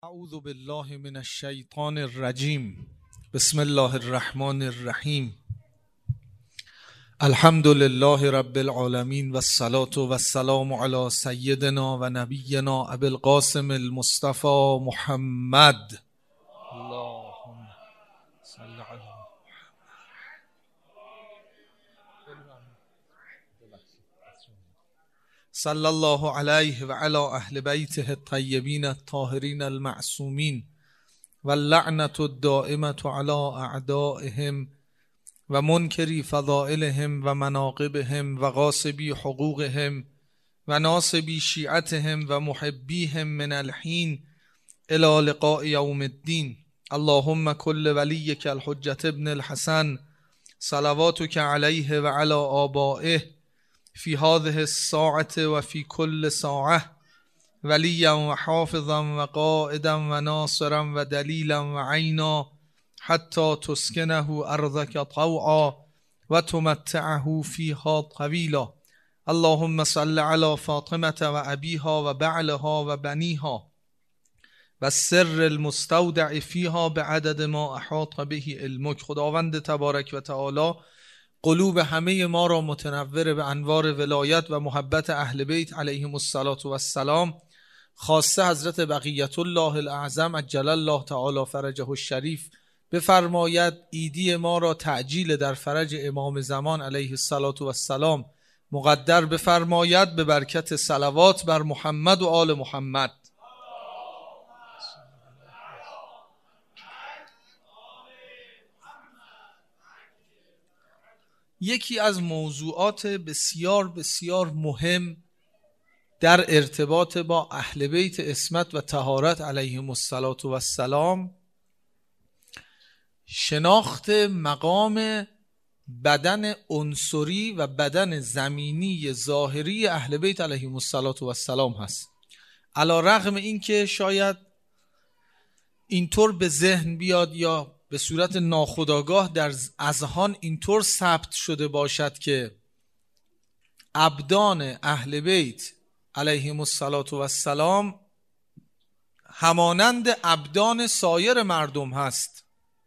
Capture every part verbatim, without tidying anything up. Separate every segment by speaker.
Speaker 1: اعوذ بالله من الشیطان الرجیم. بسم الله الرحمن الرحیم. الحمد لله رب العالمین و الصلاة و السلام علی سیدنا و نبینا ابی القاسم المصطفى محمد. اللهم صل علی صلی الله علیه و علی اهل بیته الطیبین الطاهرین المعصومین و اللعنة الدائمة علی اعدائهم و منکری فضائلهم و مناقبهم و غاصبی حقوقهم و ناصبی شیعتهم و محبیهم من الحین الی لقاء یوم الدین. اللهم کل ولیک الحجة ابن الحسن صلواتک علیه و علی آبائه فی هذه الساعة و فی کل ساعة ولیا و حافظا و قائدا و ناصرا و دلیلا و عینا حتی تسکنه ارضک طوعا و تمتعه فیها طویلا. اللهم صل علی فاطمة و ابیها و بعلها و بنیها و سر المستودع فیها بعدد ما احاط به علمک. خداوند تبارک و تعالی قلوب همه ما را متنور به انوار ولایت و محبت اهل بیت علیهم الصلاة و السلام، خاصه حضرت بقیت الله الاعظم عجل الله تعالی فرجه الشریف بفرماید ایدی ما را تعجیل در فرج امام زمان علیه الصلاة و السلام مقدر بفرماید به برکت صلوات بر محمد و آل محمد. یکی از موضوعات بسیار بسیار مهم در ارتباط با اهل بیت عصمت و طهارت علیهم الصلاة و السلام شناخت مقام بدن عنصری و بدن زمینی ظاهری اهل بیت علیهم الصلاة و السلام هست. علی رغم اینکه شاید اینطور به ذهن بیاد یا به صورت ناخودآگاه در اذهان اینطور ثبت شده باشد که ابدان اهل بیت علیهم الصلاة و السلام همانند ابدان سایر مردم هست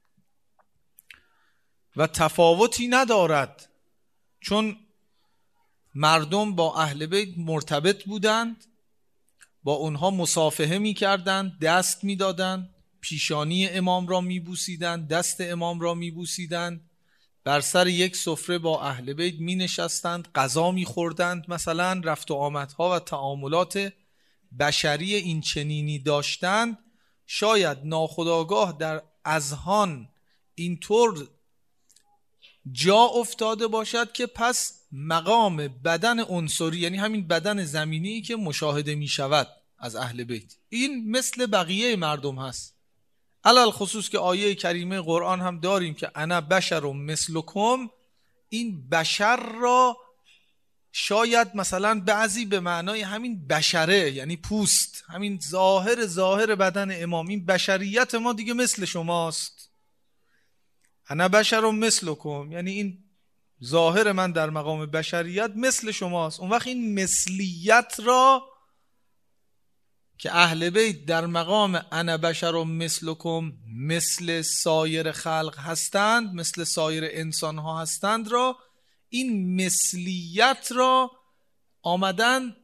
Speaker 1: و تفاوتی ندارد، چون مردم با اهل بیت مرتبط بودند، با اونها مصافحه می کردند، دست می دادند، پیشانی امام را می بوسیدند، دست امام را می بوسیدند، بر سر یک سفره با اهل بیت می نشستند، غذا می خوردند، مثلا رفت و آمدها و تعاملات بشری این چنینی داشتند. شاید ناخودآگاه در اذهان اینطور جا افتاده باشد که پس مقام بدن عنصری، یعنی همین بدن زمینی که مشاهده می شود از اهل بیت، این مثل بقیه مردم هست. علل خصوص که آیه کریمه قرآن هم داریم که انا بشر مثلکم. این بشر را شاید مثلا بعضی به معنای همین بشره، یعنی پوست، همین ظاهر ظاهر بدن امام، این بشریت ما دیگه مثل شماست. انا بشر مثلکم یعنی این ظاهر من در مقام بشریت مثل شماست. اون وقت این مثلیت را که اهل بیت در مقام انا بشر مثلکم مثل سایر خلق هستند، مثل سایر انسان ها هستند را، این مثلیت را آمدن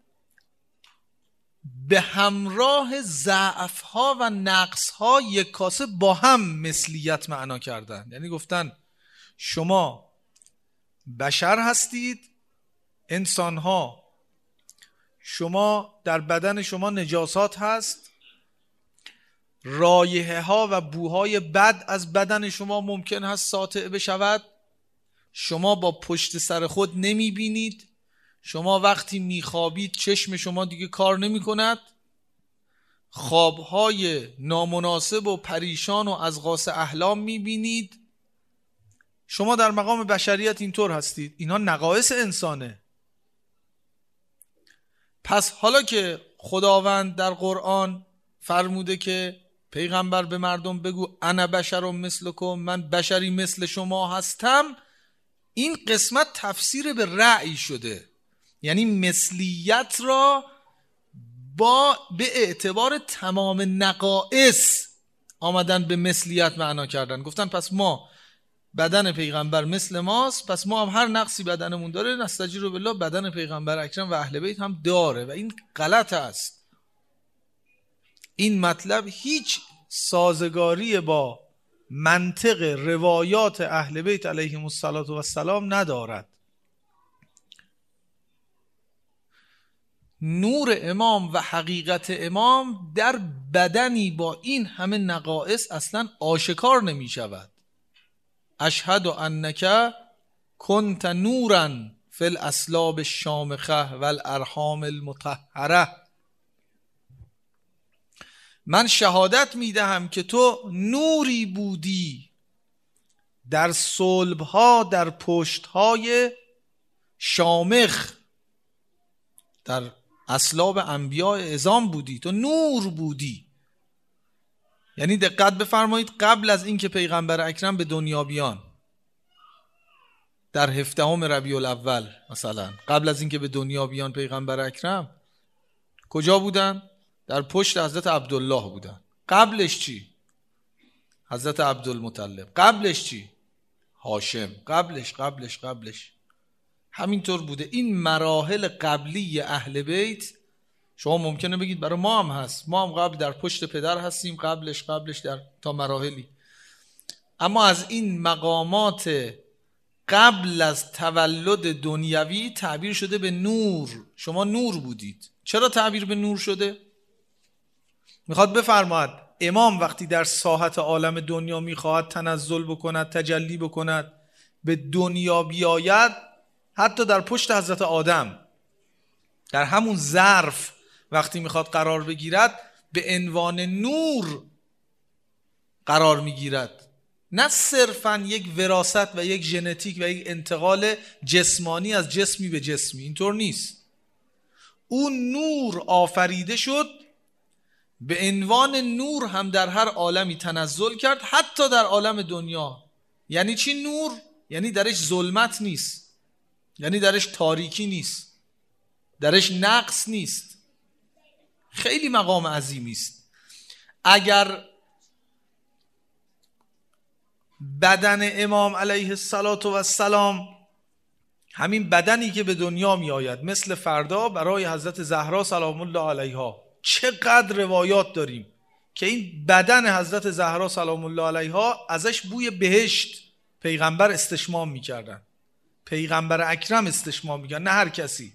Speaker 1: به همراه ضعف ها و نقص ها یک کاسه با هم مثلیت معنا کردن. یعنی گفتن شما بشر هستید، انسان ها، شما در بدن شما نجاسات هست، رایحه ها و بوهای بد از بدن شما ممکن هست ساطع بشود، شما با پشت سر خود نمی بینید، شما وقتی می خوابید چشم شما دیگه کار نمی کند، خوابهای نامناسب و پریشان و از غاص احلام می بینید، شما در مقام بشریت اینطور هستید. اینا نقایص انسانه. پس حالا که خداوند در قرآن فرموده که پیغمبر به مردم بگو انا بشر مثلکم، من بشری مثل شما هستم، این قسمت تفسیر به رأی شده، یعنی مثلیت را با به اعتبار تمام نقائص آمدن به مثلیت معنا کردن. گفتن پس ما بدن پیغمبر مثل ماست، پس ما هم هر نقصی بدنمون داره نستجیر بالله بدن پیغمبر اکرم و اهل بیت هم داره و این غلط است. این مطلب هیچ سازگاری با منطق روایات اهل بیت علیهم السلام ندارد. نور امام و حقیقت امام در بدنی با این همه نقائص اصلا آشکار نمی شود. اشهد انک کنت نورا فی الاسلاب الشامخه و الارحام المطهره. من شهادت می دهم که تو نوری بودی در صلبها، در پشتهای شامخ، در اسلاب انبیاء عظام بودی، تو نور بودی. یعنی دقت بفرمایید قبل از اینکه پیغمبر اکرم به دنیا بیان در هفدهم ربیع الاول مثلا، قبل از اینکه به دنیا بیان پیغمبر اکرم کجا بودن؟ در پشت حضرت عبدالله بودن. قبلش چی؟ حضرت عبدالمطلب. قبلش چی؟ هاشم. قبلش قبلش قبلش همینطور بوده. این مراحل قبلی اهل بیت شما ممکنه بگید برای ما هم هست، ما هم قبل در پشت پدر هستیم، قبلش قبلش در تا مراحلی، اما از این مقامات قبل از تولد دنیوی تعبیر شده به نور. شما نور بودید. چرا تعبیر به نور شده؟ میخواد بفرماید امام وقتی در ساحت عالم دنیا میخواهد تنزل بکند، تجلی بکند، به دنیا بیاید، حتی در پشت حضرت آدم در همون ظرف وقتی میخواد قرار بگیرد به عنوان نور قرار میگیرد، نه صرفا یک وراثت و یک ژنتیک و یک انتقال جسمانی از جسمی به جسمی. اینطور نیست. اون نور آفریده شد، به عنوان نور هم در هر عالمی تنزل کرد، حتی در عالم دنیا. یعنی چی نور؟ یعنی درش ظلمت نیست، یعنی درش تاریکی نیست، درش نقص نیست. خیلی مقام عظیمی است. اگر بدن امام علیه السلام، همین بدنی که به دنیا می آید، مثل فردا برای حضرت زهرا سلام الله علیها، چقدر روایات داریم که این بدن حضرت زهرا سلام الله علیها ازش بوی بهشت پیغمبر استشمام می کردن، پیغمبر اکرم استشمام می کردن، نه هر کسی.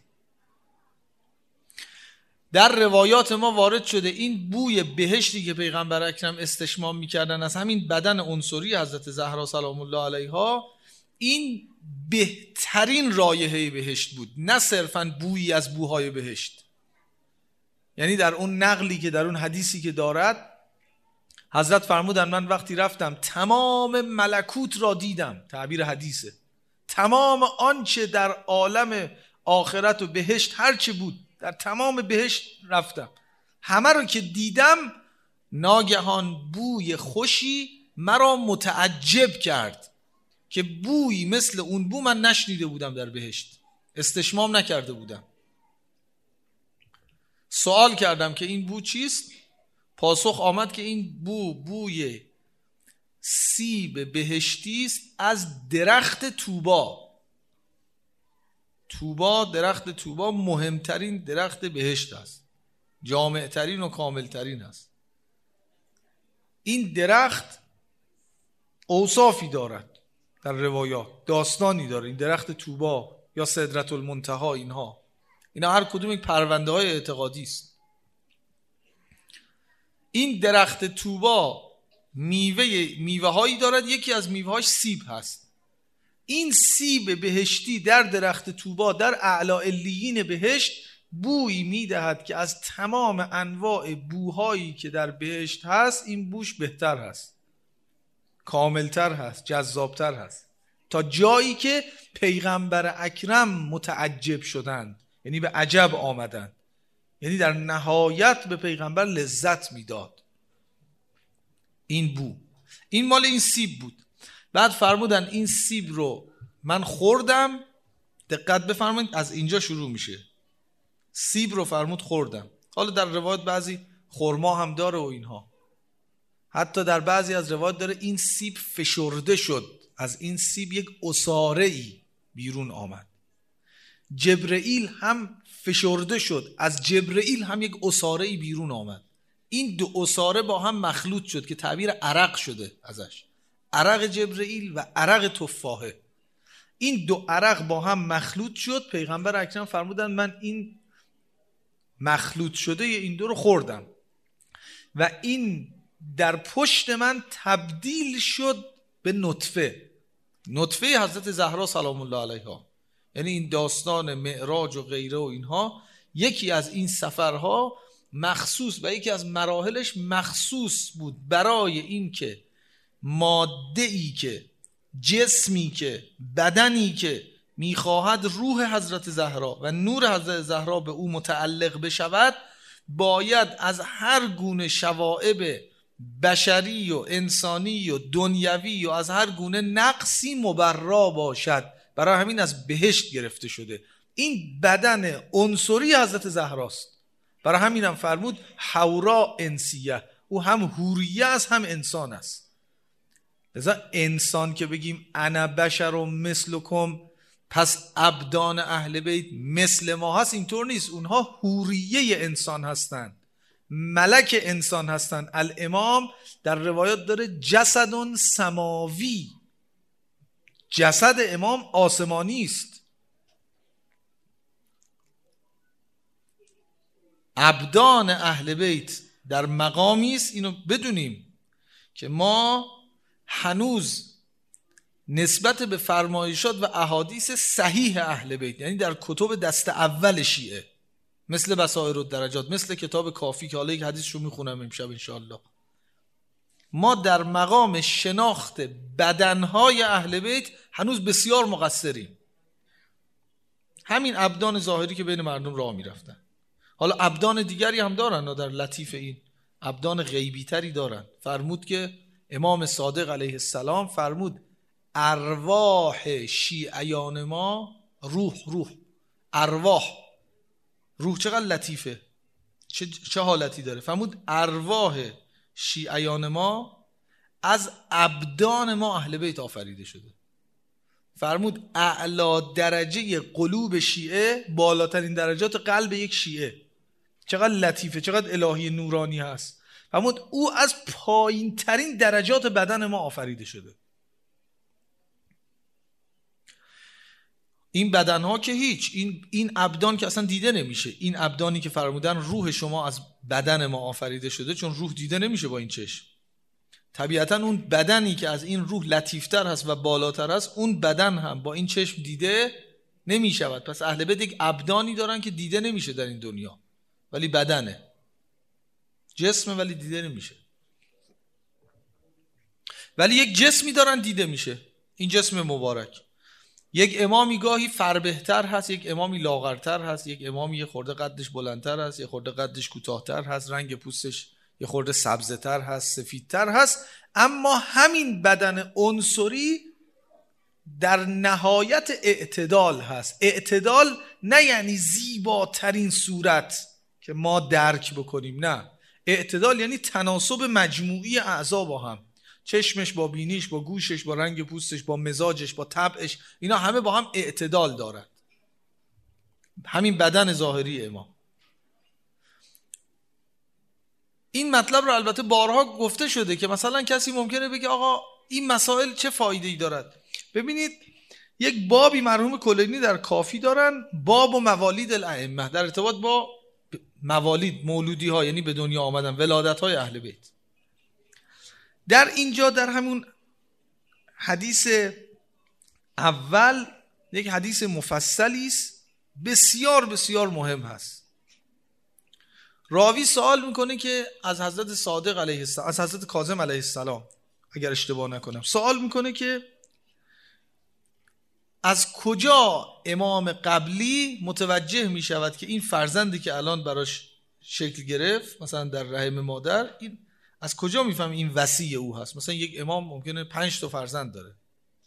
Speaker 1: در روایات ما وارد شده این بوی بهشتی که پیغمبر اکرم استشمام میکردن از همین بدن عنصری حضرت زهرا سلام الله علیها، این بهترین رایحه بهشت بود، نه صرفاً بویی از بوهای بهشت. یعنی در اون نقلی که در اون حدیثی که دارد حضرت فرمودن من وقتی رفتم تمام ملکوت را دیدم، تعبیر حدیثه، تمام آنچه در عالم آخرت و بهشت هرچه بود در تمام بهشت رفتم، همه رو که دیدم، ناگهان بوی خوشی مرا متعجب کرد که بویی مثل اون بو من نشنیده بودم در بهشت، استشمام نکرده بودم. سوال کردم که این بو چیست؟ پاسخ آمد که این بو بوی سیب بهشتی است از درخت طوبا. طوبا، درخت طوبا مهمترین درخت بهشت است، جامعترین و کاملترین است. این درخت اوصافی دارد، در روایات داستانی داره. این درخت طوبا یا سدرة المنتهی، اینها اینا هر کدوم یک پرونده های اعتقادی است. این درخت طوبا میوه میوه هایی دارد، یکی از میوه هاش سیب هست. این سیب بهشتی در درخت طوبا در اعلی علیین بهشت بویی میدهد که از تمام انواع بوهایی که در بهشت هست این بوش بهتر هست، کاملتر هست، جذابتر هست، تا جایی که پیغمبر اکرم متعجب شدند، یعنی به عجب آمدند، یعنی در نهایت به پیغمبر لذت میداد این بو. این مال این سیب بود. بعد فرمودن این سیب رو من خوردم، دقت بفرمایید از اینجا شروع میشه. سیب رو فرمود خوردم، حالا در روایت بعضی خرما هم داره و اینها، حتی در بعضی از روایت داره این سیب فشرده شد، از این سیب یک عصاره ای بیرون آمد. جبرئیل هم فشرده شد، از جبرئیل هم یک عصاره ای بیرون آمد. این دو عصاره با هم مخلوط شد که تعبیر عرق شده ازش، عرق جبرئیل و عرق تفاحه. این دو عرق با هم مخلوط شد. پیغمبر اکرم فرمودن من این مخلوط شده این دو رو خوردم و این در پشت من تبدیل شد به نطفه، نطفه حضرت زهرا سلام الله علیها. یعنی این داستان معراج و غیره و اینها یکی از این سفرها مخصوص و یکی از مراحلش مخصوص بود برای این که ماده‌ای که جسمی که بدنی که میخواهد روح حضرت زهرا و نور حضرت زهرا به او متعلق بشود، باید از هر گونه شوائب بشری و انسانی و دنیوی و از هر گونه نقصی مبرا باشد. برای همین از بهشت گرفته شده. این بدن عنصری حضرت زهراست. برای همین هم فرمود حورا انسیه، او هم حوریه است هم انسان است. لذا انسان که بگیم انا بشر و مثلکم، پس ابدان اهل بیت مثل ما هست، اینطور نیست. اونها حوریه انسان هستند، ملک انسان هستند. الامام در روایات داره جسد سماوی، جسد امام آسمانی است. ابدان اهل بیت در مقامی است، اینو بدونیم که ما هنوز نسبت به فرمایشات و احادیث صحیح اهل بیت، یعنی در کتب دست اول شیعه مثل بصائر الدرجات، مثل کتاب کافی که حالا یک حدیث رو میخونم امشب انشاءالله، ما در مقام شناخت بدنهای اهل بیت هنوز بسیار مقصریم. همین ابدان ظاهری که بین مردم راه میرفتن. حالا ابدان دیگری هم دارن، در لطیف این ابدان غیبی تری دارن. فرمود که امام صادق علیه السلام فرمود ارواح شیعیان ما، روح روح ارواح، روح چقدر لطیفه، چه, چه حالتی داره. فرمود ارواح شیعیان ما از ابدان ما اهل بیت آفریده شده. فرمود اعلی درجه قلوب شیعه، بالاترین درجات قلب یک شیعه، چقدر لطیفه، چقدر الهی نورانی هست. فرمود او از پایین ترین درجات بدن ما آفریده شده. این بدنها که هیچ، این این ابدان که اصلا دیده نمیشه. این ابدانی که فرمودن روح شما از بدن ما آفریده شده، چون روح دیده نمیشه با این چشم. طبیعتا اون بدنی که از این روح لطیفتر هست و بالاتر هست، اون بدن هم با این چشم دیده نمیشود. پس اهل بیت یک ابدانی دارن که دیده نمیشه در این دنیا، ولی بدنه، جسمه ولی دیده نمیشه. ولی یک جسمی دارن دیده میشه، این جسم مبارک. یک امامی گاهی فربهتر هست، یک امامی لاغرتر هست، یک امامی یه خورده قدش بلندتر هست، یه خورده قدش کوتاهتر هست، رنگ پوستش یه خورده سبزتر هست، سفیدتر هست. اما همین بدن عنصری در نهایت اعتدال هست. اعتدال نه یعنی زیباترین صورت که ما درک بکنیم، نه. اعتدال یعنی تناسب مجموعی اعضا با هم، چشمش با بینیش، با گوشش، با رنگ پوستش، با مزاجش، با طبعش، اینا همه با هم اعتدال دارن. همین بدن ظاهری امام. این مطلب رو البته بارها گفته شده که مثلا کسی ممکنه بگه آقا این مسائل چه فایده‌ای دارد. ببینید یک بابی مرحوم کلینی در کافی دارن، باب و موالید الائمه، در ارتباط با موالید، مولودی ها، یعنی به دنیا آمدن، ولادت های اهل بیت. در اینجا در همون حدیث اول یک حدیث مفصلی است، بسیار بسیار مهم هست. راوی سوال میکنه که از حضرت صادق علیه السلام، از حضرت کاظم علیه السلام اگر اشتباه نکنم، سوال میکنه که از کجا امام قبلی متوجه میشود که این فرزندی که الان براش شکل گرفت مثلا در رحم مادر، این از کجا میفهم این وصی او هست؟ مثلا یک امام ممکنه پنج تا فرزند داره،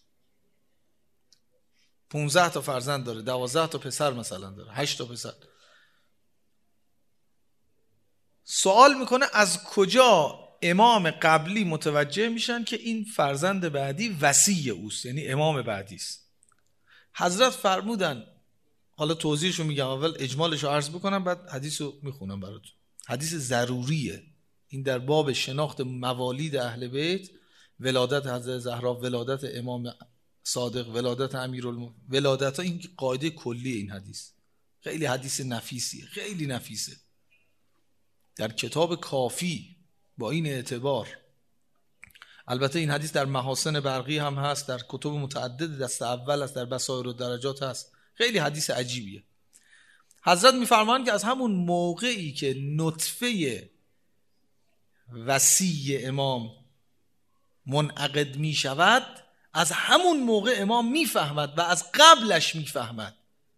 Speaker 1: پونزده تا فرزند داره، دوازده تا پسر مثلا داره، هشت تا پسر. سوال میکنه از کجا امام قبلی متوجه میشن که این فرزند بعدی وصی اوست، یعنی امام بعدی است. حضرت فرمودن، حالا توضیحشو میگم، اول اجمالشو عرض بکنم بعد حدیثو میخونم براتون. حدیث ضروریه این در باب شناخت موالید اهل بیت، ولادت حضرت زهرا، ولادت امام صادق، ولادت امیرالمومنین، ولادت ها. این قاعده کلی این حدیث خیلی حدیث نفیسیه، خیلی نفیسه. در کتاب کافی با این اعتبار، البته این حدیث در محاسن برقی هم هست، در کتب متعدد دست اول هست، در بصائر و درجات هست، خیلی حدیث عجیبیه. حضرت میفرمایند که از همون موقعی که نطفه وصی امام منعقد می شود، از همون موقع امام میفهمد و از قبلش میفهمد.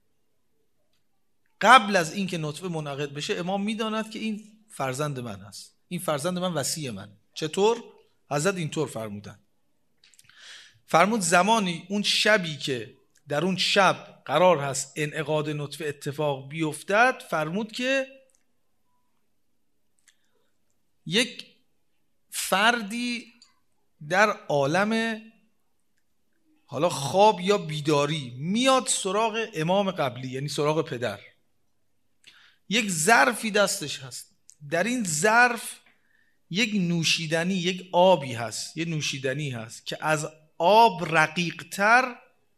Speaker 1: قبل از اینکه نطفه منعقد بشه امام میداند که این فرزند من هست، این فرزند من وصی من. چطور؟ حضرت اینطور فرمودن، فرمود زمانی، اون شبی که در اون شب قرار هست انعقاد نطفه اتفاق بیفتد، فرمود که یک فردی در عالم حالا خواب یا بیداری میاد سراغ امام قبلی، یعنی سراغ پدر. یک ظرفی دستش هست، در این ظرف یک نوشیدنی، یک آبی هست، یک نوشیدنی هست که از آب رقیقتر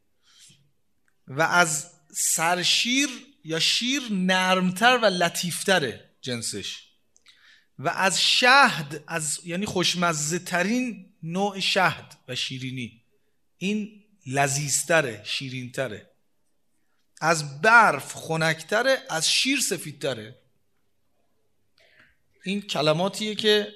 Speaker 1: و از سرشیر یا شیر نرمتر و لطیفتره جنسش، و از شهد، از یعنی خوشمزه ترین نوع شهد و شیرینی، این لذیذتره، شیرینتره. از برف خنکتره، از شیر سفیدتره. این کلماتیه که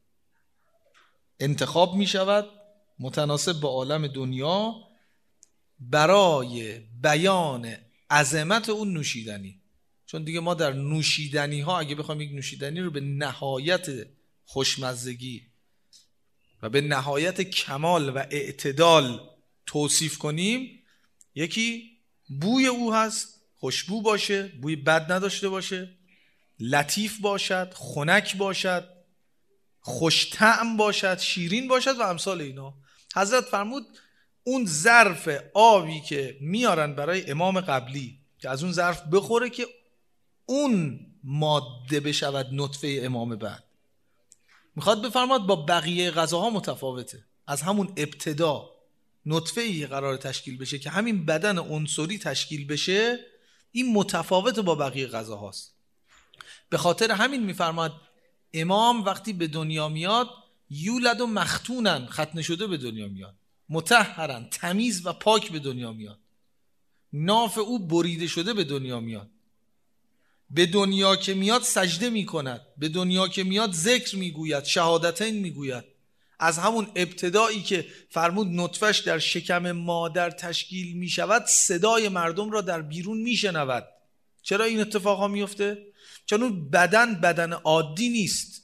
Speaker 1: انتخاب می شود متناسب با عالم دنیا برای بیان عظمت اون نوشیدنی. چون دیگه ما در نوشیدنی ها اگه بخوام یک نوشیدنی رو به نهایت خوشمزگی و به نهایت کمال و اعتدال توصیف کنیم، یکی بوی او هست، خوشبو باشه، بوی بد نداشته باشه، لطیف باشد، خنک باشد، خوش طعم باشد، شیرین باشد و امثال اینا. حضرت فرمود اون ظرف آبی که میارن برای امام قبلی که از اون ظرف بخوره که اون ماده بشود نطفه امام بعد، میخواد بفرماد با بقیه غذاها متفاوته. از همون ابتدا نطفه‌ای قرار تشکیل بشه که همین بدن عنصری تشکیل بشه، این متفاوت با بقیه غذاهاست. به خاطر همین میفرماد امام وقتی به دنیا میاد یولد و مختونن، ختنه شده به دنیا میاد، مطهرن، تمیز و پاک به دنیا میاد، ناف او بریده شده به دنیا میاد. به دنیا که میاد سجده میکند، به دنیا که میاد ذکر میگوید، شهادتین میگوید. از همون ابتدایی که فرمود نطفهش در شکم مادر تشکیل میشود، صدای مردم را در بیرون میشنود. چرا این اتفاقا میفته؟ چون اون بدن بدن عادی نیست،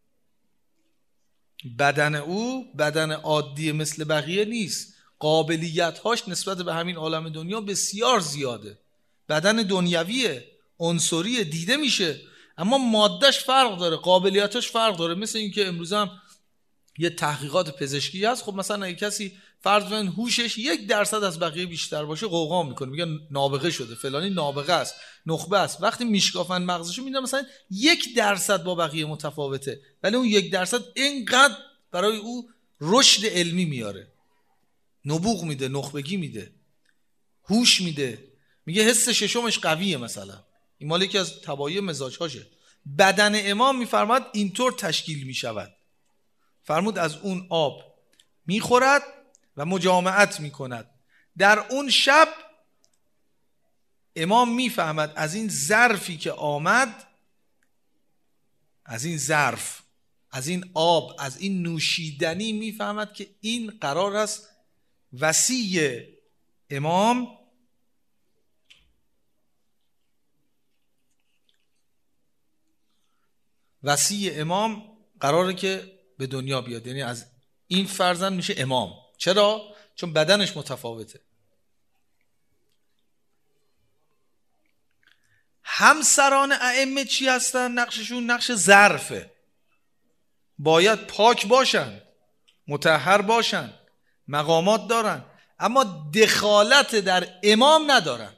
Speaker 1: بدن او بدن عادی مثل بقیه نیست، قابلیت‌هاش نسبت به همین عالم دنیا بسیار زیاده. بدن دنیویه، عنصری، دیده میشه، اما مادهش فرق داره، قابلیتاش فرق داره. مثل اینکه امروز هم یه تحقیقات پزشکی هست، خب مثلا اگه کسی فرض کنید هوشش یک درصد از بقیه بیشتر باشه قوقا میکنه، میگن نابغه شده، فلانی نابغه است، نخبه است. وقتی میشکافن مغزشو میدن مثلا یک درصد با بقیه متفاوته، ولی اون یک درصد اینقدر برای او رشد علمی میاره، نبوغ میده، نخبگی میده، هوش میده. میگه حس ششمش قویه مثلا، این مال یکی از طبایع مزاجهاشه. بدن امام میفرماد اینطور تشکیل میشود. فرمود از اون آب میخورد و مجامعت میکند. در اون شب امام میفهمد از این ظرفی که آمد، از این ظرف، از این آب، از این نوشیدنی میفهمد که این قرار است وصی امام وصی امام قراره که به دنیا بیاد، یعنی از این فرزند میشه امام. چرا؟ چون بدنش متفاوته. همسران ائمه چی هستن؟ نقششون نقش ظرفه، باید پاک باشن، مطهر باشن، مقامات دارن، اما دخالت در امام ندارن،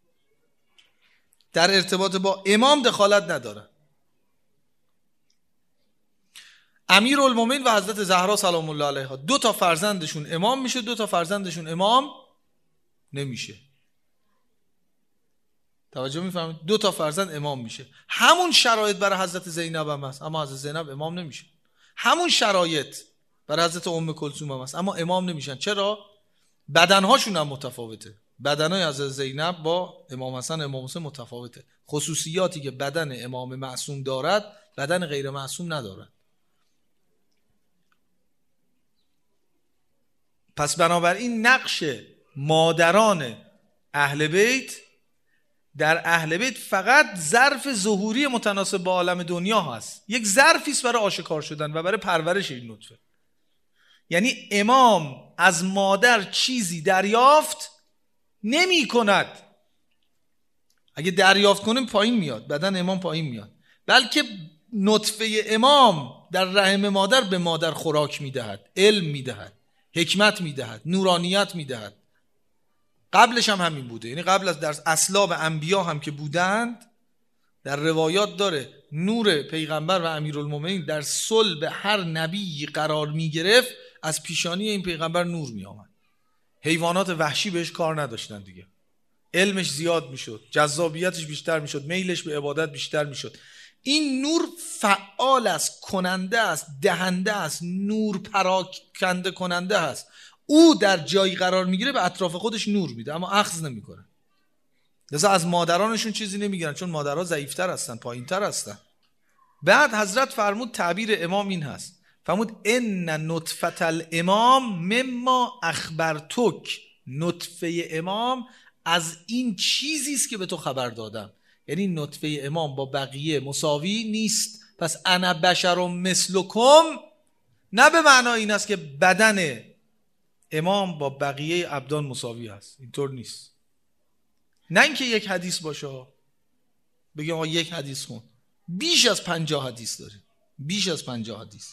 Speaker 1: در ارتباط با امام دخالت ندارن. امیرالمومنین و حضرت زهرا سلام الله علیها دو تا فرزندشون امام میشه، دو تا فرزندشون امام نمیشه. توجه میفهمید؟ دو تا فرزند امام میشه. همون شرایط برای حضرت زینب هم هست، اما حضرت زینب امام نمیشه. همون شرایط برای حضرت ام کلثوم هم هست، اما امام نمیشن. چرا؟ بدنهاشون هم متفاوته. بدنهای حضرت زینب با امام حسن امام حسین متفاوته. خصوصیاتی که بدن امام معصوم دارد بدن غیر معصوم ندارد. پس بنابراین نقش مادران اهل بیت در اهل بیت فقط ظرف ظهوری متناسب با عالم دنیا هست، یک ظرفی است برای آشکار شدن و برای پرورش این نطفه. یعنی امام از مادر چیزی دریافت نمی کند. اگه دریافت کنیم پایین میاد، بدن امام پایین میاد، بلکه نطفه امام در رحم مادر به مادر خوراک میدهد، علم میدهد، حکمت میدهد، نورانیت میدهد. قبلش هم همین بوده. یعنی قبل از در اسلاب انبیا هم که بودند، در روایات داره نور پیغمبر و امیرالمومنین در صلب هر نبی قرار میگرفت، از پیشانی این پیغمبر نور میآمد. حیوانات وحشی بهش کار نداشتن دیگه، علمش زیاد میشد، جذابیتش بیشتر میشد، میلش به عبادت بیشتر میشد. این نور فعال است، کننده است، دهنده است، نور پراکنده کننده است. او در جایی قرار میگیره به اطراف خودش نور میده، اما اخذ نمیکنه. لذا از مادرانشون چیزی نمیگیرن، چون مادرها ضعیفتر هستن، پایینتر هستن. بعد حضرت فرمود تعبیر امام این هست، فرمود ان نطفه الامام مما اخبرتک، نطفه امام از این چیزی است که به تو خبر دادم. یعنی نطفه امام با بقیه مساوی نیست. پس انا بشر مثلکم نه به معنای این است که بدن امام با بقیه ابدان مساوی است، اینطور نیست. نه اینکه یک حدیث باشه بگیم آقا یک حدیث خون، بیش از پنجاه حدیث داره، بیش از پنجاه حدیث.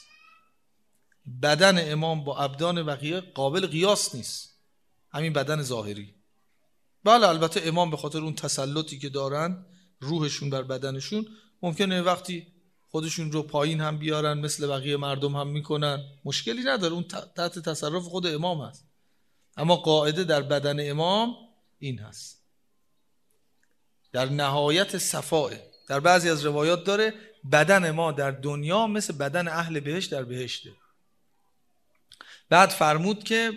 Speaker 1: بدن امام با ابدان بقیه قابل قیاس نیست، همین بدن ظاهری. بله البته امام به خاطر اون تسلطی که دارن روحشون بر بدنشون، ممکنه وقتی خودشون رو پایین هم بیارن مثل بقیه مردم هم میکنن، مشکلی نداره، اون تحت تصرف خود امام هست. اما قاعده در بدن امام این هست، در نهایت صفائه. در بعضی از روایات داره بدن ما در دنیا مثل بدن اهل بهشت در بهشته. بعد فرمود که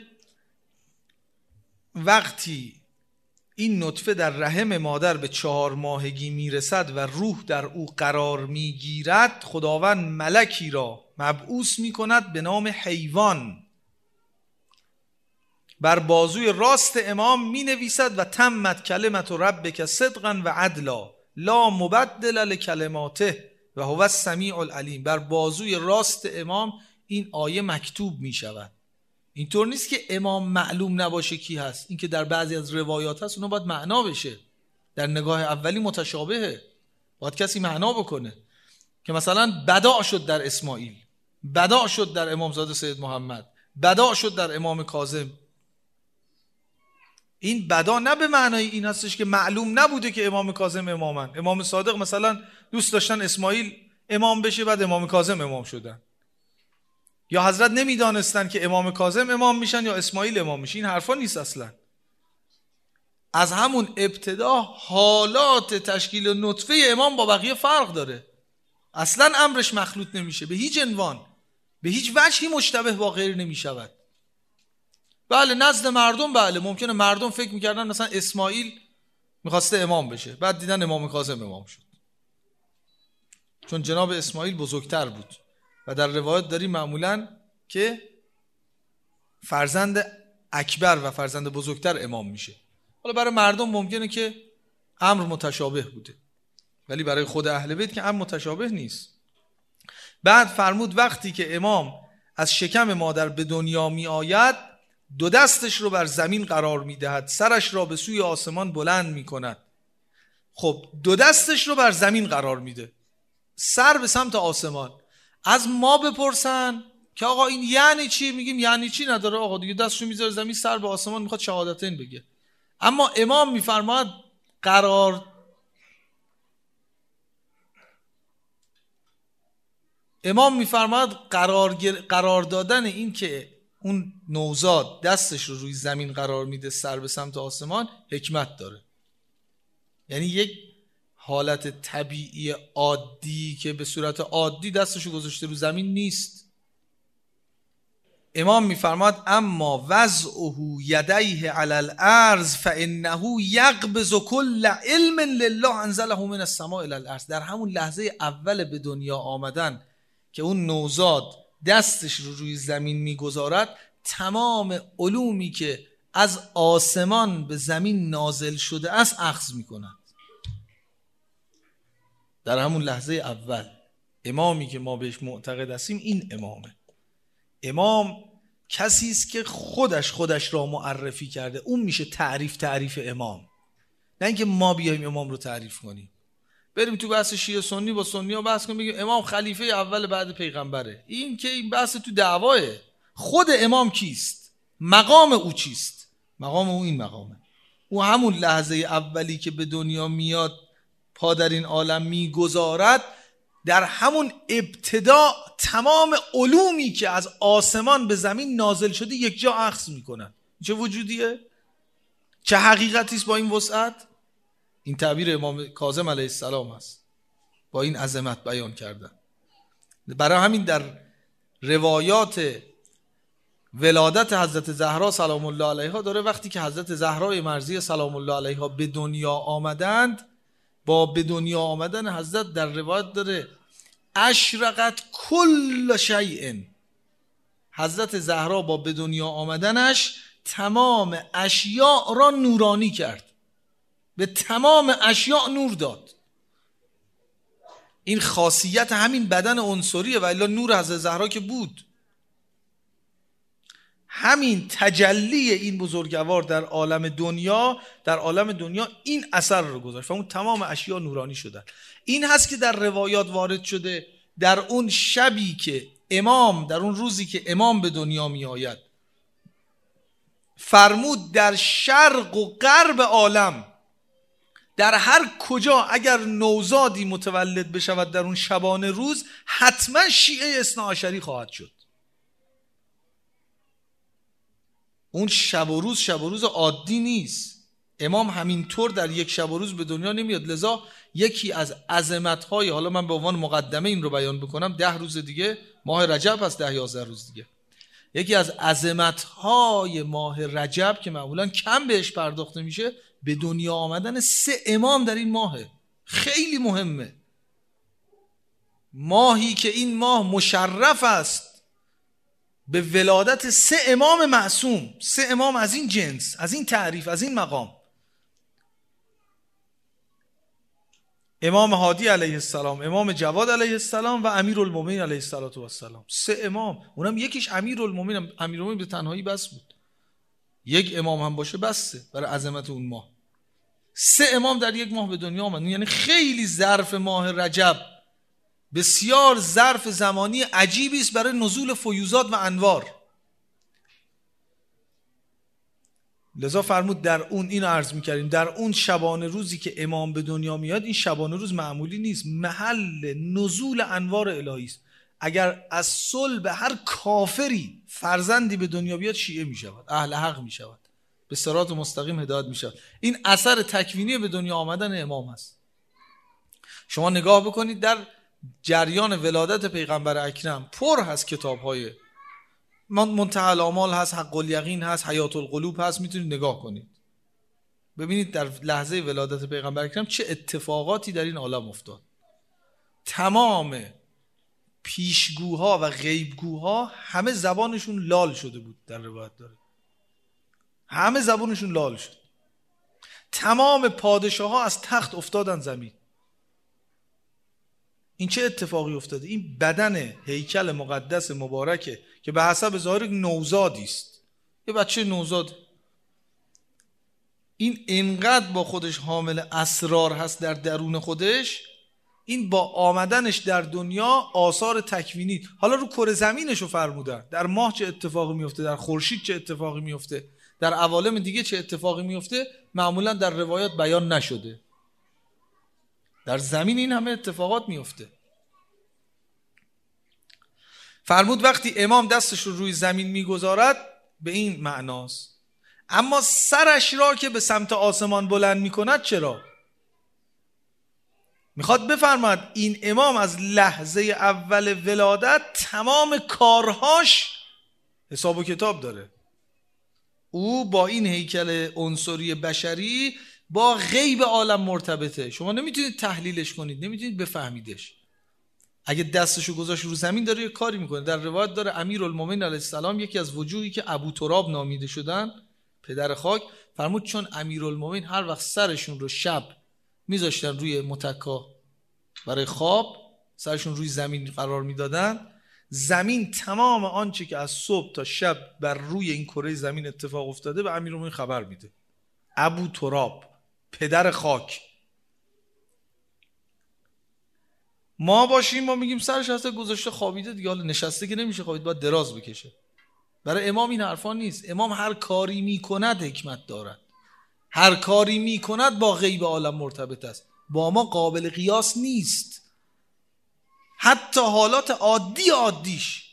Speaker 1: وقتی این نطفه در رحم مادر به چهار ماهگی میرسد و روح در او قرار میگیرد، خداوند ملکی را مبعوث میکند به نام حیوان، بر بازوی راست امام می نویسد و تمت کلمت ربک صدقا و عدلا لا مبدل لکلماته و هو السمیع العلیم. بر بازوی راست امام این آیه مکتوب می شود. اینطور نیست که امام معلوم نباشه کی هست، این که در بعضی از روایات هست اونا باید معنا بشه، در نگاه اولی متشابهه، باید کسی معنا بکنه. که مثلا بداع شد در اسماعیل، بداع شد در امامزاده سید محمد، بداع شد در امام کاظم. این بدا نه به معنای این هستش که معلوم نبوده که امام کاظم امامن. امام صادق مثلا دوست داشتن اسماعیل امام بشه، بعد امام کاظم امام شدن، یا حضرت نمیدانستن که امام کاظم امام میشن یا اسماعیل امام میشه. این حرفا نیست اصلا. از همون ابتدا حالات تشکیل نطفه امام با بقیه فرق داره، اصلا امرش مخلوط نمیشه به هیچ عنوان، به هیچ وجهی مشتبه با غیر نمیشود. بله نزد مردم بله ممکنه مردم فکر میکردن مثلا اسماعیل میخواسته امام بشه، بعد دیدن امام کاظم امام شد، چون جناب اسماعیل بزرگتر بود و در روایت داریم معمولا که فرزند اکبر و فرزند بزرگتر امام میشه. حالا برای مردم ممکنه که امر متشابه بوده، ولی برای خود اهل بیت که امر متشابه نیست. بعد فرمود وقتی که امام از شکم مادر به دنیا می آید، دو دستش رو بر زمین قرار می دهد، سرش را به سوی آسمان بلند می کند خب دو دستش رو بر زمین قرار میده، سر به سمت آسمان. از ما بپرسن که آقا این یعنی چی؟ میگیم یعنی چی نداره آقا دیگه، دستشو میذاره زمین، سر به آسمان، میخواد شهادتین بگه. اما امام میفرماید قرار امام میفرماید قرار قرار دادن این که اون نوزاد دستش رو روی زمین قرار میده، سر به سمت آسمان، حکمت داره. یعنی یک حالت طبیعی عادی که به صورت عادی دستش رو گذاشته رو زمین نیست. امام میفرماد اما وضعه یدیه علی الارض فانه یقبض کل علم لله انزله من السماء الی الارض. در همون لحظه اول به دنیا آمدن که اون نوزاد دستش رو روی زمین میگذارد، تمام علومی که از آسمان به زمین نازل شده است اخذ میکنند. در همون لحظه اول امامی که ما بهش معتقد هستیم این امامه. امام کسی است که خودش خودش را معرفی کرده، اون میشه تعریف تعریف امام، نه اینکه ما بیایم امام رو تعریف کنیم. بریم تو بحث شیعه سنی با سنی ها بحث کنیم بگیم امام خلیفه اول بعد پیغمبره، این که این بحث تو دعواه. خود امام کیست؟ مقام او چیست؟ مقام او این مقامه. او همون لحظه اولی که به دنیا میاد، پا در این عالم میگذارد، در همون ابتدا تمام علومی که از آسمان به زمین نازل شده یک جا اخذ میکنن. چه وجودیه؟ چه حقیقتی است با این وسعت؟ این تعبیر امام کاظم علیه السلام است، با این عظمت بیان کردن. برای همین در روایات ولادت حضرت زهرا سلام الله علیها داره وقتی که حضرت زهرا مرضیه سلام الله علیها به دنیا آمدند، با به دنیا آمدن حضرت در روایت داره اشرقت کل شیء، حضرت زهرا با به دنیا آمدنش تمام اشیاء را نورانی کرد، به تمام اشیاء نور داد. این خاصیت همین بدن عنصریه و الا نور حضرت زهرا که بود. همین تجلی این بزرگوار در عالم دنیا در عالم دنیا این اثر رو گذاشت و اون تمام اشیاء نورانی شدن. این هست که در روایات وارد شده در اون شبی که امام، در اون روزی که امام به دنیا می آید، فرمود در شرق و غرب عالم در هر کجا اگر نوزادی متولد بشود در اون شبانه روز، حتما شیعه اثنا عشری خواهد شد. اون شب و روز شب و روز عادی نیست. امام همینطور در یک شب و روز به دنیا نمیاد. لذا یکی از عظمت‌های، حالا من به عنوان مقدمه این رو بیان بکنم، ده روز دیگه ماه رجب هست، ده یازده روز دیگه، یکی از عظمت‌های ماه رجب که معمولا کم بهش پرداخته میشه، به دنیا آمدن سه امام در این ماهه. خیلی مهمه. ماهی که این ماه مشرف است به ولادت سه امام معصوم، سه امام از این جنس، از این تعریف، از این مقام. امام هادی علیه السلام، امام جواد علیه السلام و امیرالمومنین علیه السلام. سه امام، اونم یکیش امیرالمومنین. امیرالمومنین به تنهایی بس بود، یک امام هم باشه بسه برای عظمت اون ماه. سه امام در یک ماه به دنیا آمد. یعنی خیلی ظرف ماه رجب بسیار ظرف زمانی عجیبی است برای نزول فیوزات و انوار. لذا فرمود در اون، اینو عرض می‌کردیم، در اون شبانه روزی که امام به دنیا میاد، این شبانه روز معمولی نیست، محل نزول انوار الهی است. اگر از صلب هر کافری فرزندی به دنیا بیاد، شیعه میشود، اهل حق میشود، به صراط مستقیم هدایت میشود. این اثر تکوینی به دنیا آمدن امام است. شما نگاه بکنید در جریان ولادت پیغمبر اکرم پر هست کتاب‌های، منتهی الآمال هست، حق الیقین هست، حیات القلوب هست، میتونید نگاه کنید ببینید در لحظه ولادت پیغمبر اکرم چه اتفاقاتی در این عالم افتاد. تمام پیشگوها و غیبگوها همه زبانشون لال شده بود، در روایت داره همه زبانشون لال شد. تمام پادشاه ها از تخت افتادن زمین. این چه اتفاقی افتاده؟ این بدن هیکل مقدس مبارکه که به حسب ظاهر نوزادی است، یه بچه نوزاد. این انقدر با خودش حامل اسرار هست در درون خودش، این با آمدنش در دنیا آثار تکوینی، حالا رو کره زمینش رو فرمودن، در ماه چه اتفاقی میفته، در خورشید چه اتفاقی میفته، در عوالم دیگه چه اتفاقی میفته، معمولا در روایات بیان نشده. در زمین این همه اتفاقات میفته. فرمود وقتی امام دستش رو روی زمین میگذارد به این معناست. اما سرش را که به سمت آسمان بلند میکند چرا؟ میخواد بفرماید این امام از لحظه اول ولادت تمام کارهاش حساب و کتاب داره. او با این هیکل عنصری بشری با غیب عالم مرتبطه. شما نمیتونید تحلیلش کنید، نمیتونید بفهمیدش. اگه دستشو گذاشت رو زمین داره یه کاری میکنه. در روایت داره امیرالمومنین علیه السلام یکی از وجوهی که ابو تراب نامیده شدن، پدر خاک، فرمود چون امیرالمومنین هر وقت سرشون رو شب میذاشتن روی متکا برای خواب، سرشون روی زمین قرار میدادن، زمین تمام آنچه که از صبح تا شب بر روی این کره زمین اتفاق افتاده به امیرالمومنین خبر میده. ابو تراب، پدر خاک. ما باشیم ما میگیم سرش هسته گذاشته خوابیده دیگه، حالا نشسته که نمیشه خوابید، باید دراز بکشه. برای امام این حرفا نیست. امام هر کاری میکند حکمت دارد، هر کاری میکند با غیب عالم مرتبط است، با ما قابل قیاس نیست. حتی حالات عادی عادیش،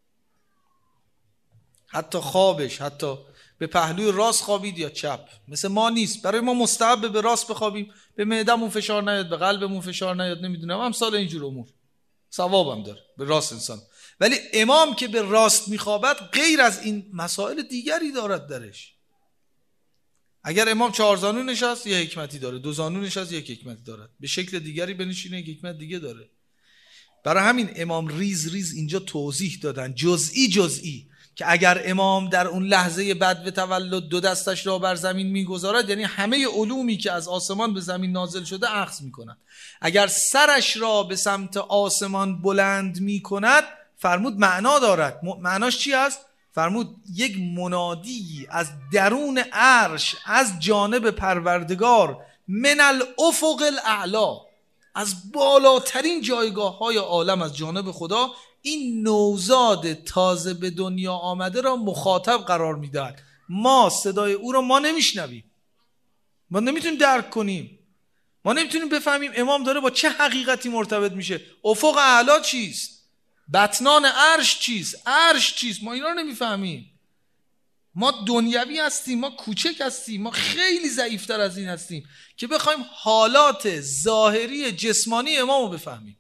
Speaker 1: حتی خوابش، حتی به پهلوی راست خوابید یا چپ، مثل ما نیست. برای ما مستحب به راست بخوابیم، به معدمون فشار نیاد، به قلبمون فشار نیاد، نمیدونم امثال اینجور امور، ثوابم داره به راست انسان. ولی امام که به راست میخوابد غیر از این مسائل دیگری دارد درش. اگر امام چهار زانو نشست یه حکمتی داره، دو زانو نشست یک حکمتی دارد، به شکل دیگری بنشینه یک حکمت دیگه داره. برای همین امام ریز ریز اینجا توضیح دادن، جزئی جزئی، که اگر امام در اون لحظه بعد به تولد دو دستش را بر زمین میگذارد، یعنی همه علومی که از آسمان به زمین نازل شده اخذ میکند. اگر سرش را به سمت آسمان بلند میکند، فرمود معنا دارد. معناش چی است؟ فرمود یک منادی از درون عرش از جانب پروردگار، من الافق الاعلا، از بالاترین جایگاه های عالم از جانب خدا، این نوزاد تازه به دنیا آمده را مخاطب قرار میدهد. ما صدای او را ما نمیشنویم، ما نمیتونیم درک کنیم، ما نمیتونیم بفهمیم امام داره با چه حقیقتی مرتبط میشه. افق اعلا چیست؟ بطنان عرش چیست؟ عرش چیست؟ ما اینا رو نمیفهمیم. ما دنیوی هستیم، ما کوچک هستیم، ما خیلی ضعیفتر از این هستیم که بخوایم حالات ظاهری جسمانی امام رو بفهمیم.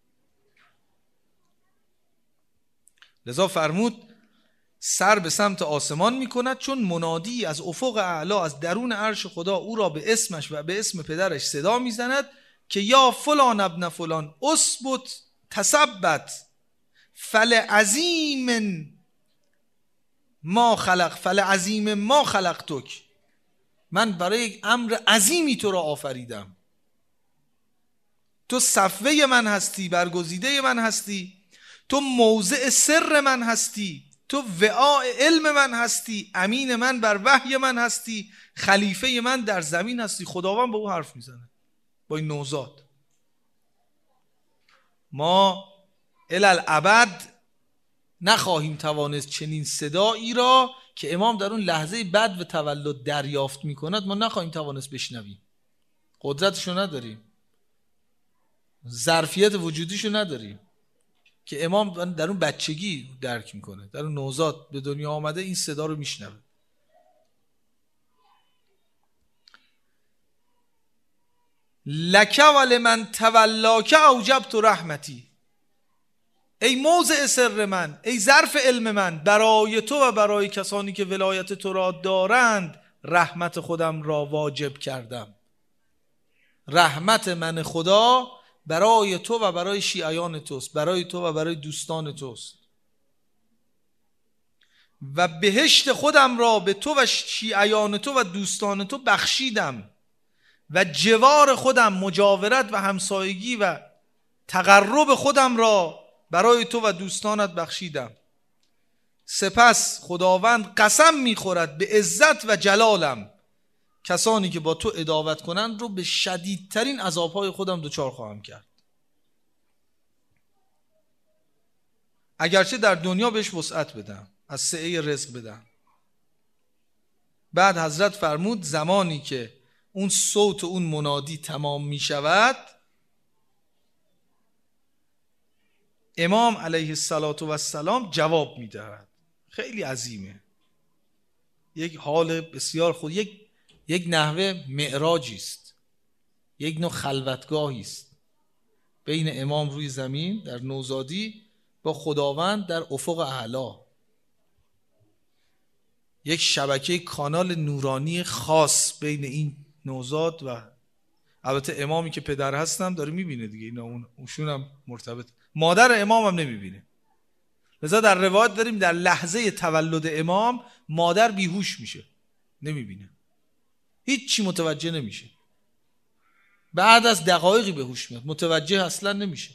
Speaker 1: لذا فرمود سر به سمت آسمان می کند، چون منادی از افق اعلا از درون عرش خدا او را به اسمش و به اسم پدرش صدا می زند که یا فلان ابن فلان اثبت تثبت فلعظیم ما خلق فلعظیم ما خلقتک، من برای یک امر عظیمی تو را آفریدم، تو صفوه من هستی، برگزیده من هستی، تو موضع سر من هستی، تو وعاء علم من هستی، امین من بر وحی من هستی، خلیفه من در زمین هستی. خداوند با او حرف میزنه، با این نوزاد. ما الالعبد نخواهیم توانست چنین صدایی را که امام در اون لحظه بعد و تولد دریافت میکند، ما نخواهیم توانست بشنویم. قدرتشو نداریم، ظرفیت وجودیشو نداریم که امام در اون بچگی درک میکنه، در اون نوزاد به دنیا آمده این صدا رو میشنوه. لک ولمن تولاک اوجبت رحمتی، ای موضع سر من، ای ظرف علم من، برای تو و برای کسانی که ولایت تو را دارند رحمت خودم را واجب کردم. رحمت من خدا برای تو و برای شیعیان توست، برای تو و برای دوستان توست، و بهشت خودم را به تو و شیعیان تو و دوستان تو بخشیدم، و جوار خودم، مجاورت و همسایگی و تقرب خودم را برای تو و دوستانت بخشیدم. سپس خداوند قسم میخورد به عزت و جلالم کسانی که با تو عداوت کنند رو به شدیدترین عذابهای خودم دچار خواهم کرد، اگرچه در دنیا بهش وسعت بدم، از سعه رزق بدم. بعد حضرت فرمود زمانی که اون صوت و اون منادی تمام می شود، امام علیه السلام جواب می دهد. خیلی عظیمه، یک حال بسیار خود، یک یک نحوه معراجی است، یک نوع خلوتگاهی است بین امام روی زمین در نوزادی با خداوند در افق اعلی، یک شبکه کانال نورانی خاص بین این نوزاد و البته امامی که پدر هستم داره میبینه دیگه، اینا اون اونشون هم مرتبط، مادر امام هم نمیبینه. لذا در روایت داریم در لحظه تولد امام مادر بیهوش میشه، نمیبینه، هیچ چی متوجه نمیشه، بعد از دقایقی به هوش میاد، متوجه اصلا نمیشه.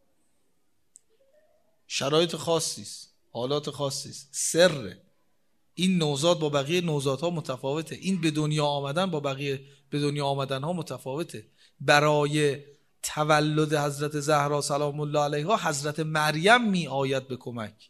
Speaker 1: شرایط خاصی است، حالات خاصی است، سر این نوزاد با بقیه نوزادها متفاوته، این به دنیا آمدن با بقیه به دنیا آمدن ها متفاوته. برای تولد حضرت زهرا سلام الله علیها حضرت مریم می آید به کمک،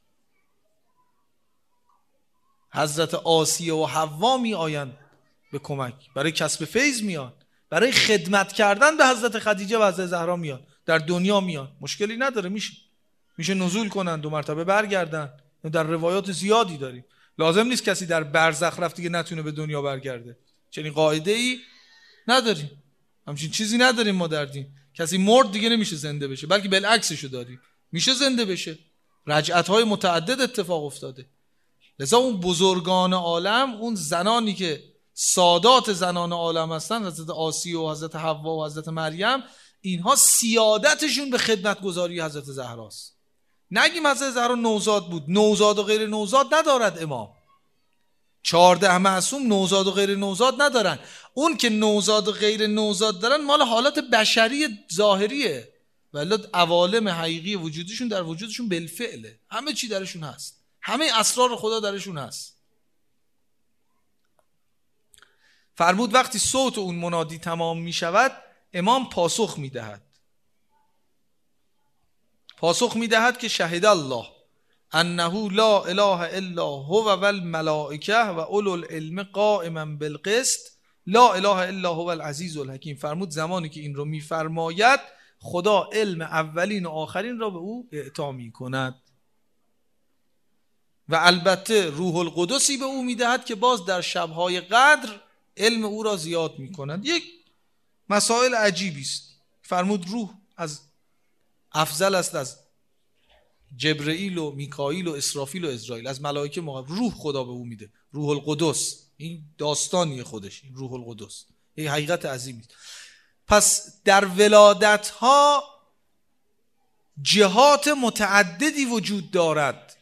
Speaker 1: حضرت آسیه و حوا می آیند به کمک، برای کسب فیض میان، برای خدمت کردن به حضرت خدیجه و حضرت زهرا میان، در دنیا میان، مشکلی نداره، میشه میشه نزول کنن، دو مرتبه برگردن. در روایات زیادی داریم، لازم نیست کسی در برزخ رفت دیگه نتونه به دنیا برگرده، چنین قاعده ای نداریم، همچین چیزی نداریم ما در دین. کسی مرد دیگه نمیشه زنده بشه، بلکه بالعکسشو داریم، میشه زنده بشه. رجعت‌های متعدد اتفاق افتاده. لذا اون بزرگان عالم، اون زنانی که سادات زنان عالم هستن، حضرت آسیه و حضرت حوا و حضرت مریم، اینها سیادتشون به خدمتگزاری حضرت زهراست. نگیم حضرت زهرا نوزاد بود، نوزاد و غیر نوزاد ندارد امام. چهارده معصوم نوزاد و غیر نوزاد ندارن. اون که نوزاد و غیر نوزاد دارن مال حالات بشری ظاهریه، ولی عوالم حقیقی وجودشون در وجودشون بالفعله، همه چی درشون هست، همه اسرار خدا درشون هست. فرمود وقتی صوت اون منادی تمام می شود امام پاسخ می دهد پاسخ می دهد که شهد الله انه لا اله الا هو و الملائکه و اولو العلم قائما بالقسط لا اله الا هو العزیز الحکیم. فرمود زمانی که این رو می فرماید خدا علم اولین و آخرین را به او اعطا می کند و البته روح القدسی به او می دهد که باز در شبهای قدر علم او را زیاد می کند. یک مسائل عجیبی است. فرمود روح از افضل است از جبرئیل و میکائیل و اسرافیل و اسرائیل، از ملائکه مقرب روح خدا به او میده، روح القدس. این داستانی خودش، این روح القدس یک حقیقت عظیمی است. پس در ولادت ها جهات متعددی وجود دارد.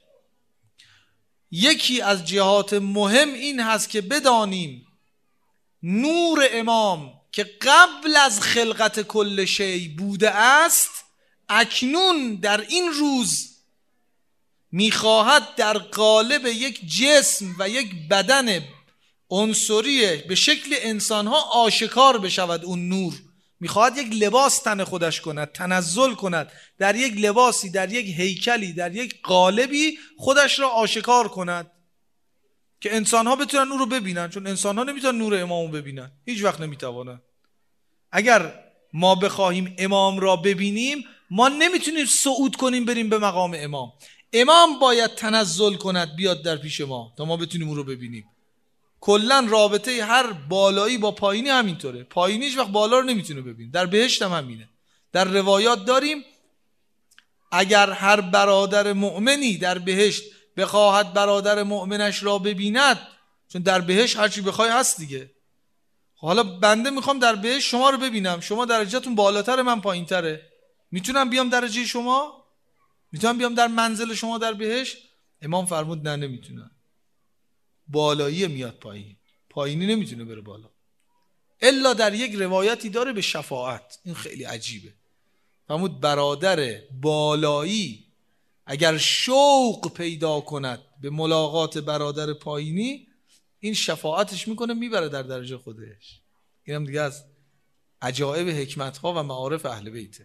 Speaker 1: یکی از جهات مهم این هست که بدانیم نور امام که قبل از خلقت کل شی بوده است، اکنون در این روز میخواهد در قالب یک جسم و یک بدن عنصری به شکل انسانها آشکار بشود. اون نور میخواهد یک لباس تن خودش کند، تنزل کند در یک لباسی، در یک هیکلی، در یک قالبی خودش را آشکار کند که انسانها بتونن اون رو ببینن، چون انسانها نمیتونن نور امامو ببینن، هیچ وقت نمیتوانن. اگر ما بخواهیم امام را ببینیم ما نمیتونیم صعود کنیم بریم به مقام امام، امام باید تنزل کند بیاد در پیش ما تا ما بتونیم اون رو ببینیم. کلا رابطه هر بالایی با پایینی همینطوره، پایینی هیچ وقت بالا رو نمیتونه ببینه. در بهشت هم همینه. در روایات داریم اگر هر برادر مؤمنی در بهشت بخواهد برادر مؤمنش را ببیند، چون در بهشت هرچی بخوای هست دیگه، حالا بنده میخوام در بهشت شما رو ببینم، شما درجهتون بالاتر من پایینتره، میتونم بیام درجه شما؟ میتونم بیام در منزل شما در بهشت؟ امام فرمود نه نمیتونم. بالایی میاد پایین، پایینی نمیتونه بره بالا، الا در یک روایتی داره به شفاعت. این خیلی عجیبه. فرمود برادر بالایی اگر شوق پیدا کند به ملاقات برادر پایینی، این شفاعتش میکنه میبره در درجه خودش. اینم دیگه از عجایب حکمت‌ها و معارف اهل بیته.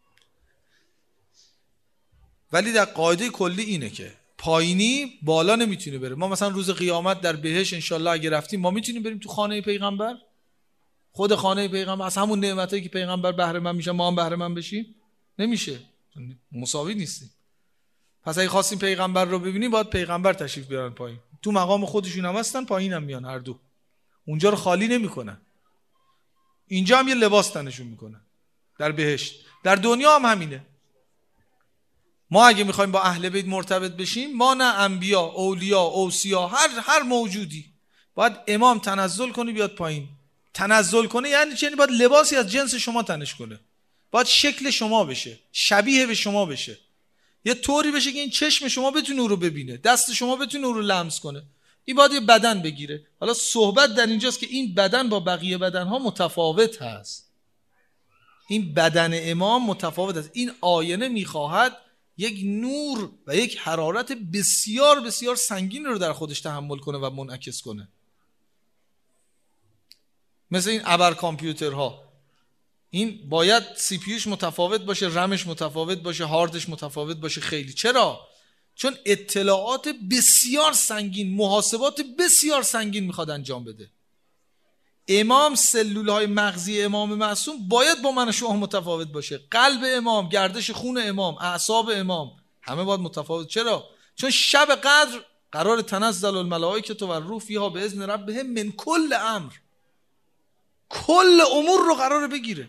Speaker 1: ولی در قاعده کلی اینه که پایینی بالا نمیتونه بره. ما مثلا روز قیامت در بهشت انشالله اگه رفتیم، ما میتونیم بریم تو خانه پیغمبر؟ خود خانه پیغمبر از همون نعمتایی که پیغمبر بهره مند میشه ما هم بهره مند بشیم؟ نمیشه، مساوی نیستیم. پس اگه خواستیم پیغمبر رو ببینیم باید پیغمبر تشریف بیارن پایین. تو مقام خودشون هم هستن، پایین هم میان، هر دو. اونجا رو خالی نمیکنن. اینجا هم یه لباس تنشون میکنن در بهشت. در دنیا هم همینه. ما اگه میخوایم با اهل بیت مرتبط بشیم، ما نه انبیا، اولیا، اوصیا، هر هر موجودی باید امام تنزل کنه بیاد پایین. تنزل کنه یعنی چی؟ یعنی باید لباسی از جنس شما تنش کنه، باید شکل شما بشه، شبیه به شما بشه، یه طوری بشه که این چشم شما بتونه او رو ببینه، دست شما بتونه او رو لمس کنه. این باید یه بدن بگیره. حالا صحبت در اینجاست که این بدن با بقیه بدنها متفاوت هست. این بدن امام متفاوت است. این آینه میخواهد یک نور و یک حرارت بسیار بسیار سنگین رو در خودش تحمل کنه و منعکس کنه. مثل این ابر کامپیوترها، این باید سی پی یوش متفاوت باشه، رمش متفاوت باشه، هاردش متفاوت باشه. خیلی چرا؟ چون اطلاعات بسیار سنگین، محاسبات بسیار سنگین میخواد انجام بده. امام سلولهای مغزی امام معصوم باید با من و شما متفاوت باشه. قلب امام، گردش خون امام، اعصاب امام، همه باید متفاوت. چرا؟ چون شب قدر قرار تنزل الملائکه و الروح فیها باذن ربهم من کل امر، کل امور رو قراره بگیره،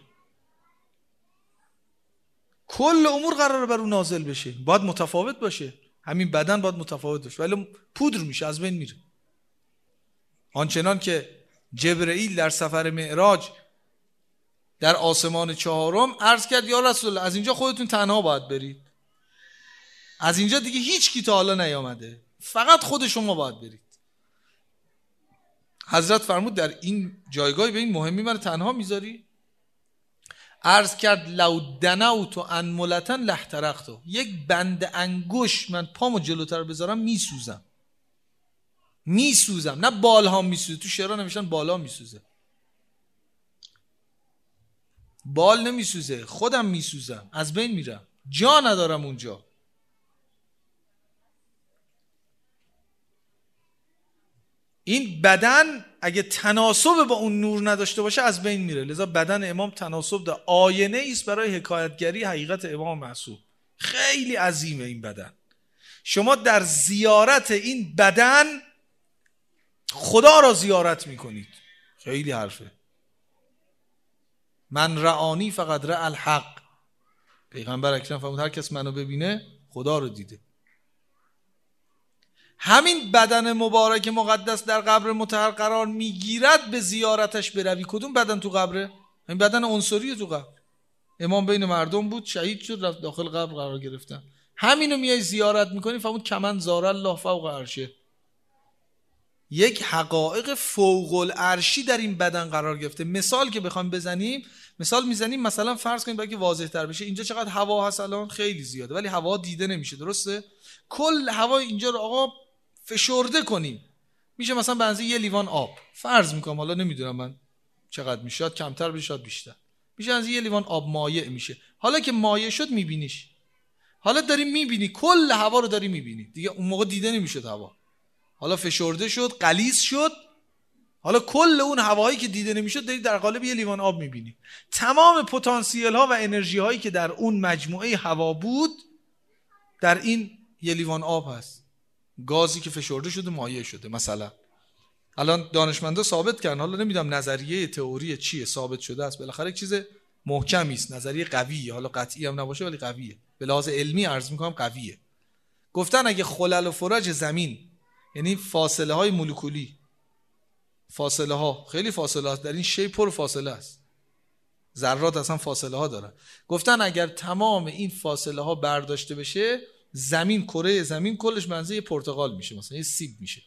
Speaker 1: کل امور قراره بر اون نازل بشه. باید متفاوت باشه. همین بدن باید متفاوت باشه، ولی پودر میشه، از بین میره. آنچنان که جبرئیل در سفر معراج در آسمان چهارم عرض کرد یا رسول الله از اینجا خودتون تنها باید برید، از اینجا دیگه هیچ کی تا حالا نیامده، فقط خود شما باید برید. حضرت فرمود در این جایگاهی به این مهمی من تنها میذاری؟ عرض کرد لو دنوت انملة لاحترقت، یک بند انگوش من پامو جلوتر بذارم میسوزم، میسوزم. نه بالها میسوزه، تو شعرها نمیشن بالا میسوزه، بال نمیسوزه، خودم میسوزم، از بین میرم، جا ندارم اونجا. این بدن اگه تناسب با اون نور نداشته باشه از بین میره. لذا بدن امام تناسب داره، آینه ایست برای حکایتگری حقیقت امام معصوم. خیلی عظیمه این بدن. شما در زیارت این بدن خدا را زیارت میکنید. خیلی حرفه. من رعانی فقط رع الحق. پیغمبر اکرم فرمود هر کس منو ببینه خدا رو دیده. همین بدن مبارک مقدس در قبر مطهر قرار میگیرد، به زیارتش بروی. کدوم بدن تو قبره؟ این بدن عنصری تو قبر. امام بین مردم بود، شهید شد، رفت داخل قبر قرار گرفتن. همینو میای زیارت میکنی، فرمود کمن زار الله فوق عرشه. یک حقایق فوق العرشی در این بدن قرار گرفته. مثال که بخوام بزنیم، مثال میزنیم، مثلا فرض کنیم برای که واضح تر بشه، اینجا چقدر هوا هست الان؟ خیلی زیاده، ولی هوا دیده نمیشه، درسته؟ کل هوا اینجا رو آقا فشرده کنیم، میشه مثلا به اندازه یه لیوان آب. فرض میکنم، حالا نمیدونم من چقدر میشه، شاید کمتر بشه شاید بیشتر، میشه از یه لیوان آب مایع میشه. حالا که مایع شد میبینیش، حالا داری میبینی، کل هوا رو داری میبینی دیگه. اون موقع دیده نمیشد هوا، حالا فشرده شد، غلیظ شد، حالا کل اون هوایی که دیده نمیشد داری در قالب یه لیوان آب میبینی. تمام پتانسیل ها و انرژی هایی که در اون مجموعه هوا بود در این یه لیوان آب هست. گازی که فشرده شده مایع شده. مثلا الان دانشمندا ثابت کردن، حالا نمیدونم نظریه تئوری چیه، ثابت شده است، بالاخره یک چیز محکمی است، نظریه قویه، حالا قطعی هم نباشه ولی قویه، به لحاظ علمی عرض میکنم قویه. گفتن اگه خلل و فرج زمین، یعنی فاصله های مولکولی، فاصله ها خیلی فاصله هست، در این شی پر فاصله است، ذرات اصلا فاصله ها دارن. گفتن اگر تمام این فاصله ها برداشته بشه، زمین، کره زمین کلش منزه یه پرتقال میشه، مثلا یه سیب میشه.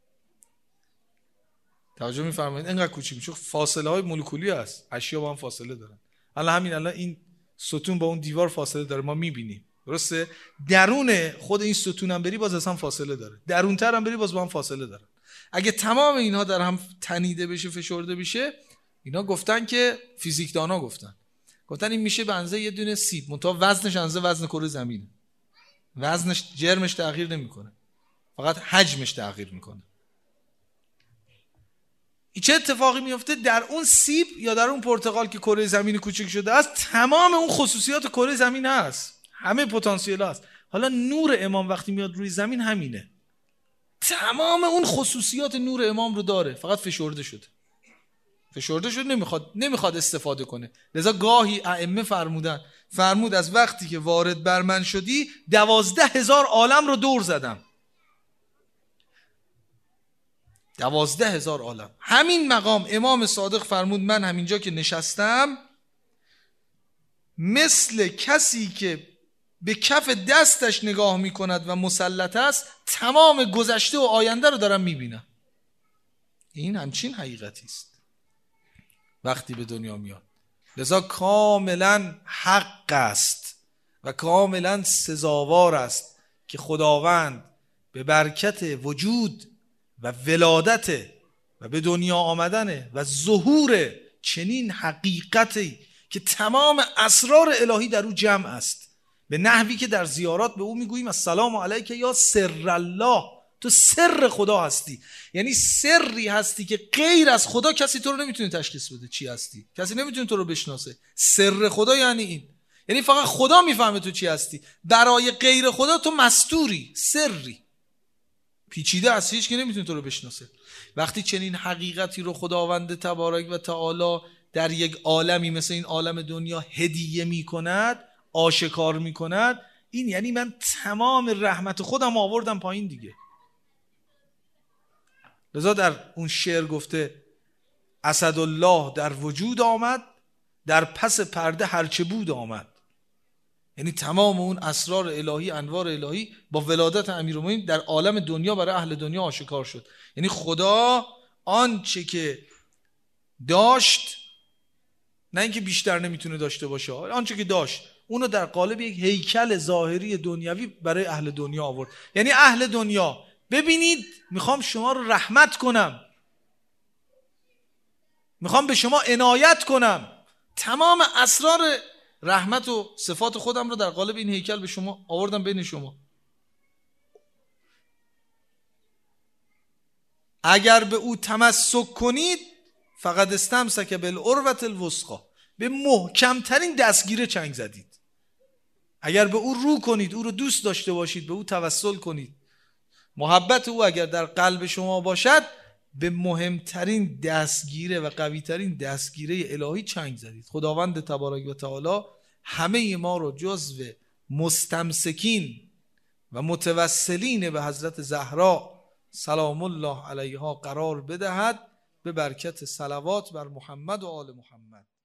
Speaker 1: توجه میفرمایید؟ اینقدر کوچیک میشه. فاصله های مولکولی هست، اشیا با هم فاصله دارن. الان همین الان این ستون با اون دیوار فاصله داره، ما میبینیم، درسته؟ درون خود این ستون هم بری باز اصلا فاصله داره، درونتر هم بری باز با هم فاصله داره. اگه تمام اینها در هم تنیده بشه، فشرده بشه، اینا گفتن که فیزیکدانا گفتن گفتن این میشه به اندازه یه دونه سیب، منتها وزنش اندازه وزن کره زمینه. وزنش، جرمش تغییر نمیکنه، فقط حجمش تغییر میکنه. چه اتفاقی میفته در اون سیب یا در اون پرتقال که کره زمین کوچک شده است؟ تمام اون خصوصیات کره زمین هست، همه پتانسیل هست. حالا نور امام وقتی میاد روی زمین همینه، تمام اون خصوصیات نور امام رو داره، فقط فشرده شده. فشرده شده، نمیخواد نمیخواد استفاده کنه. لذا گاهی ائمه فرمودن فرمود از وقتی که وارد بر من شدی دوازده هزار عالم رو دور زدم. دوازده هزار عالم. همین مقام امام صادق فرمود من همینجا که نشستم مثل کسی که به کف دستش نگاه میکند و مسلط است، تمام گذشته و آینده رو دارم میبینم. این همچین حقیقتی است وقتی به دنیا میاد. لذا کاملا حق است و کاملا سزاوار است که خداوند به برکت وجود و ولادت و به دنیا آمدن و ظهور چنین حقیقتی که تمام اسرار الهی در او جمع است، به نحوی که در زیارات به او میگوییم السلام علیک یا سر الله، تو سر خدا هستی. یعنی سری هستی که غیر از خدا کسی تو رو نمیتونه تشخیص بده چی هستی، کسی نمیتونه تو رو بشناسه. سر خدا یعنی این، یعنی فقط خدا میفهمه تو چی هستی. برای غیر خدا تو مستوری، سری، پیچیده هستی، هیچ که نمیتونه تو رو بشناسه. وقتی چنین حقیقتی رو خداوند تبارک و تعالی در یک عالمی مثل این عالم دنیا هدیه میکند، آشکار میکند، این یعنی من تمام رحمت خودم آوردم پایین دیگه. لذا در اون شعر گفته اسدالله در وجود آمد، در پس پرده هرچه بود آمد. یعنی تمام اون اسرار الهی، انوار الهی با ولادت امیرالمومنین در عالم دنیا برای اهل دنیا آشکار شد. یعنی خدا آنچه که داشت، نه اینکه بیشتر نمیتونه داشته باشه، آنچه که داشت اونو در قالب یک هیکل ظاهری دنیوی برای اهل دنیا آورد. یعنی اهل دنیا ببینید، میخوام شما رو رحمت کنم، میخوام به شما عنایت کنم، تمام اسرار رحمت و صفات خودم رو در قالب این هیکل به شما آوردم بین شما. اگر به او تمسک کنید فقط استمسک بالعروة الوثقی، به محکمترین دستگیره چنگ زدید. اگر به او رو کنید، او رو دوست داشته باشید، به او توسل کنید، محبت او اگر در قلب شما باشد، به مهمترین دستگیره و قویترین دستگیره الهی چنگ زدید. خداوند تبارک و تعالی همه ما رو جزو مستمسکین و متوسلین به حضرت زهرا سلام الله علیها قرار بدهد، به برکت صلوات بر محمد و آل محمد.